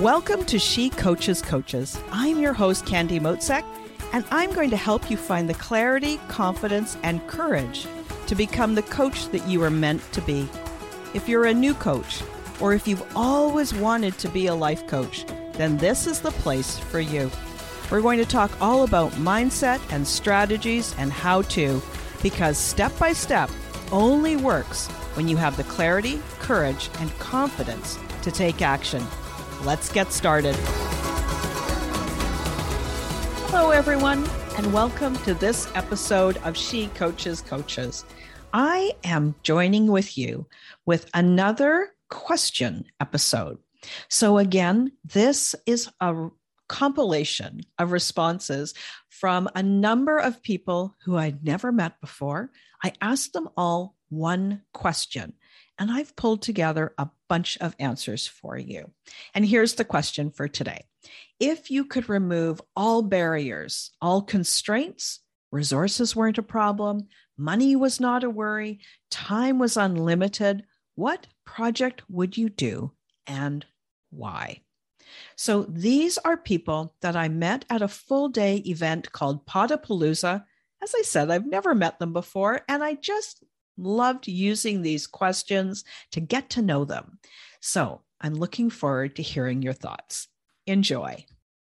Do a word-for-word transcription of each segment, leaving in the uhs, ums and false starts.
Welcome to She Coaches Coaches. I'm your host, Candy Motzek, and I'm going to help you find the clarity, confidence, and courage to become the coach that you are meant to be. If you're a new coach, or if you've always wanted to be a life coach, then this is the place for you. We're going to talk all about mindset and strategies and how to, because step by step only works when you have the clarity, courage, and confidence to take action. Let's get started. Hello, everyone, and welcome to this episode of She Coaches Coaches. I am joining with you with another question episode. So again, this is a compilation of responses from a number of people who I'd never met before. I asked them all one question, and I've pulled together a bunch of answers for you. And here's the question for today. If you could remove all barriers, all constraints, resources weren't a problem, money was not a worry, time was unlimited, what project would you do and why? So these are people that I met at a full day event called Podapalooza. As I said, I've never met them before, and I just loved using these questions to get to know them. So I'm looking forward to hearing your thoughts. Enjoy.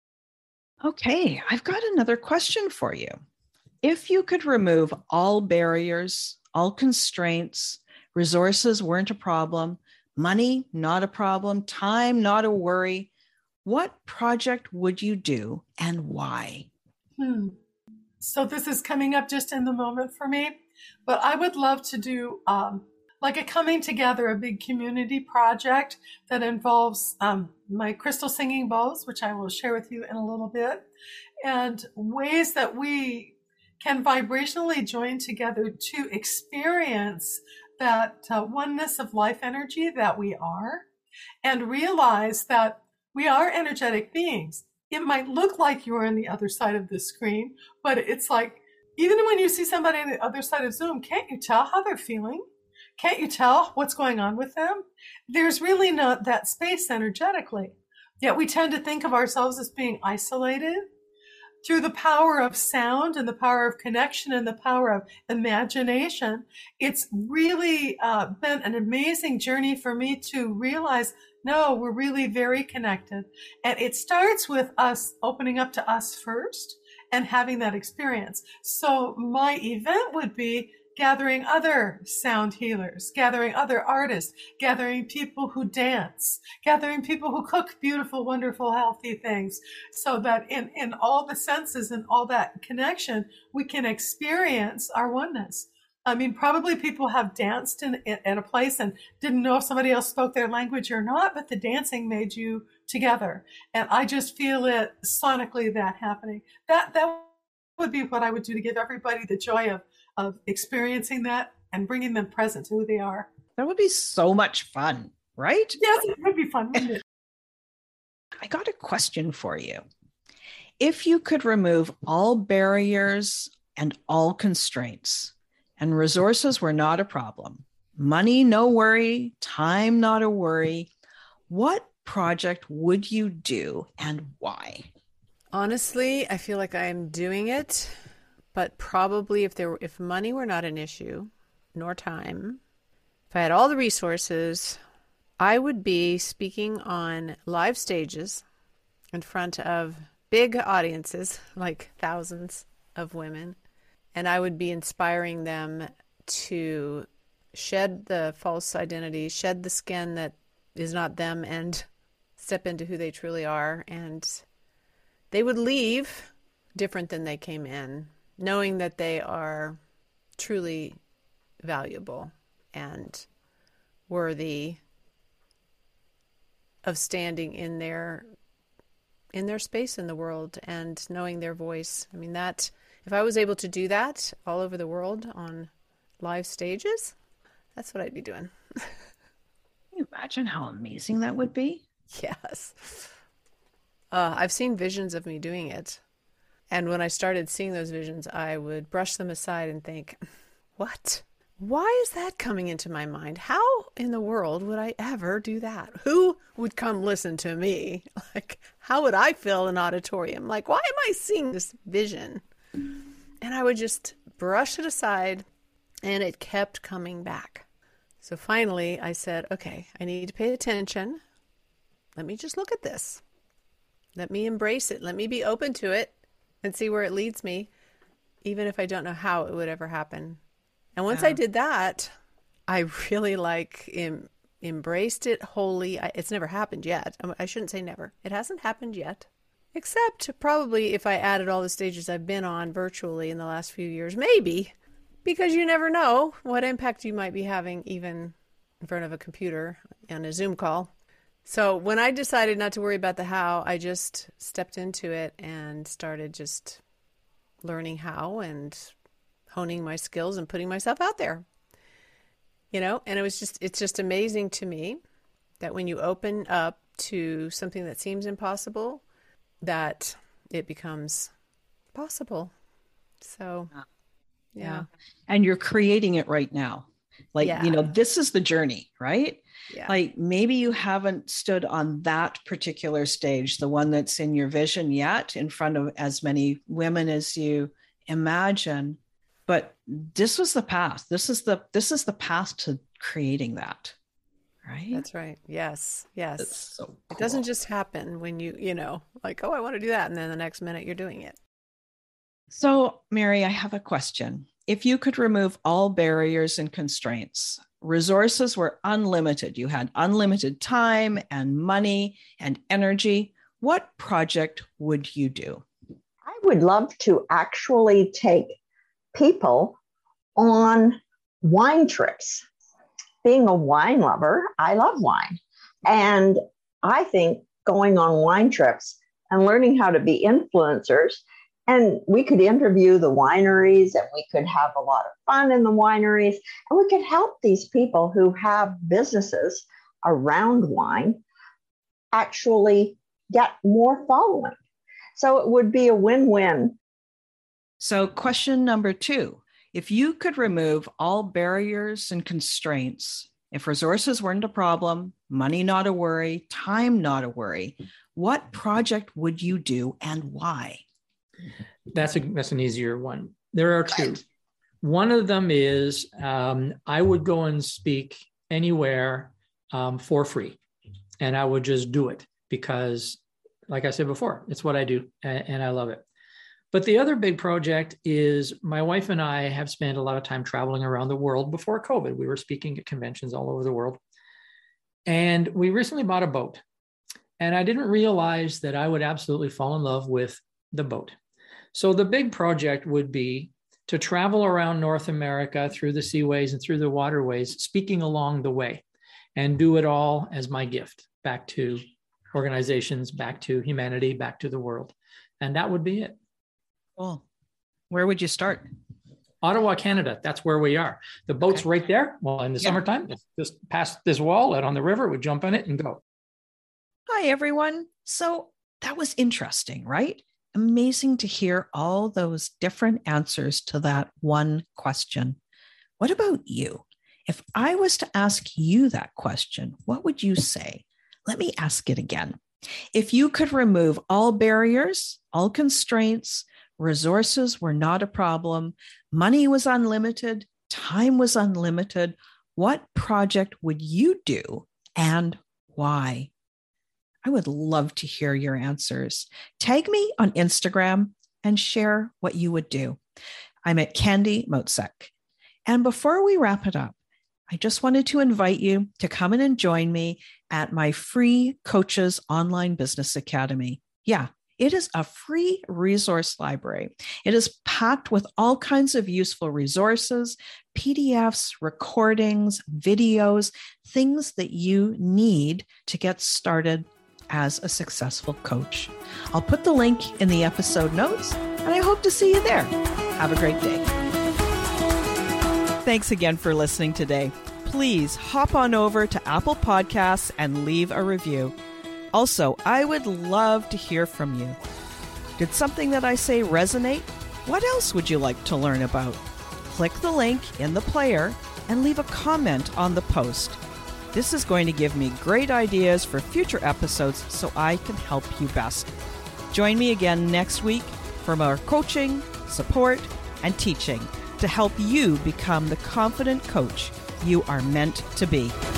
Okay, I've got another question for you. If you could remove all barriers, all constraints, resources weren't a problem, money not a problem, time not a worry, what project would you do and why? Hmm. So this is coming up just in the moment for me, but I would love to do um, like a coming together, a big community project that involves um, my crystal singing bowls, which I will share with you in a little bit, and ways that we can vibrationally join together to experience that uh, oneness of life energy that we are, and realize that we are energetic beings. It might look like you're on the other side of the screen, but it's like, even when you see somebody on the other side of Zoom, can't you tell how they're feeling? Can't you tell what's going on with them? There's really not that space energetically. Yet we tend to think of ourselves as being isolated. Through the power of sound and the power of connection and the power of imagination, it's really uh, been an amazing journey for me to realize, no, we're really very connected. And it starts with us opening up to us first and having that experience. So my event would be gathering other sound healers, gathering other artists, gathering people who dance, gathering people who cook beautiful, wonderful, healthy things, so that in, in all the senses and all that connection, we can experience our oneness. I mean, probably people have danced in, in, in a place and didn't know if somebody else spoke their language or not, but the dancing made you together. And I just feel it sonically that happening. That, that would be what I would do to give everybody the joy of of experiencing that and bringing them present to who they are. That would be so much fun, right? Yes, it would be fun, wouldn't it? I got a question for you. If you could remove all barriers and all constraints, and resources were not a problem, money no worry, time not a worry, what project would you do and why? Honestly, I feel like I'm doing it. But probably if there were, if money were not an issue, nor time, if I had all the resources, I would be speaking on live stages in front of big audiences, like thousands of women, and I would be inspiring them to shed the false identity, shed the skin that is not them, and step into who they truly are. And they would leave different than they came in, knowing that they are truly valuable and worthy of standing in their in their space in the world and knowing their voice. I mean, that if I was able to do that all over the world on live stages, that's what I'd be doing. Can you imagine how amazing that would be? Yes. Uh, I've seen visions of me doing it. And when I started seeing those visions, I would brush them aside and think, what? why is that coming into my mind? How in the world would I ever do that? Who would come listen to me? Like, how would I fill an auditorium? Like, why am I seeing this vision? And I would just brush it aside, and it kept coming back. So finally I said, okay, I need to pay attention. Let me just look at this. Let me embrace it. Let me be open to it and see where it leads me, even if I don't know how it would ever happen. And once yeah. I did that, I really like em- embraced it wholly. I, it's never happened yet. I shouldn't say never. It hasn't happened yet. Except probably if I added all the stages I've been on virtually in the last few years, maybe, because you never know what impact you might be having even in front of a computer on a Zoom call. So when I decided not to worry about the how, I just stepped into it and started just learning how and honing my skills and putting myself out there. You know, and it was just, it's just amazing to me that when you open up to something that seems impossible, that it becomes possible. So, yeah. yeah. And you're creating it right now. Like, yeah. you know, this is the journey, right? Yeah. Like maybe you haven't stood on that particular stage, the one that's in your vision yet, in front of as many women as you imagine. But this was the path. This is the this is the path to creating that, right? That's right. Yes, yes. It's so cool. It doesn't just happen when you, you know, like, oh, I want to do that. And then the next minute you're doing it. So, Mary, I have a question. If you could remove all barriers and constraints, resources were unlimited, you had unlimited time and money and energy, what project would you do? I would love to actually take people on wine trips. Being a wine lover, I love wine. And I think going on wine trips and learning how to be influencers, and we could interview the wineries and we could have a lot of fun in the wineries, and we could help these people who have businesses around wine actually get more following. So it would be a win-win. So question number two, if you could remove all barriers and constraints, if resources weren't a problem, money not a worry, time not a worry, what project would you do and why? That's a that's an easier one. There are two. One of them is um, I would go and speak anywhere um, for free, and I would just do it because, like I said before, it's what I do, and, and I love it. But the other big project is my wife and I have spent a lot of time traveling around the world before COVID. We were speaking at conventions all over the world. And we recently bought a boat. And I didn't realize that I would absolutely fall in love with the boat. So the big project would be to travel around North America through the seaways and through the waterways, speaking along the way, and do it all as my gift back to organizations, back to humanity, back to the world. And that would be it. Cool. Where would you start? Ottawa, Canada. That's where we are. The boat's okay. right there. Well, in the yeah. summertime, it's just past this wall out on the river. We jump in it and go. Hi, everyone. So that was interesting, right? Amazing to hear all those different answers to that one question. What about you? If I was to ask you that question, what would you say? Let me ask it again. If you could remove all barriers, all constraints, resources were not a problem, money was unlimited, time was unlimited, what project would you do and why? I would love to hear your answers. Tag me on Instagram and share what you would do. I'm at Candy Motzek. And before we wrap it up, I just wanted to invite you to come in and join me at my free Coaches Online Business Academy. Yeah, it is a free resource library. It is packed with all kinds of useful resources, P D Fs, recordings, videos, things that you need to get started as a successful coach. I'll put the link in the episode notes, and I hope to see you there. Have a great day. Thanks again for listening today. Please hop on over to Apple Podcasts and leave a review. Also, I would love to hear from you. Did something that I say resonate? What else would you like to learn about? click the link in the player and leave a comment on the post. This is going to give me great ideas for future episodes so I can help you best. Join me again next week for more coaching, support, and teaching to help you become the confident coach you are meant to be.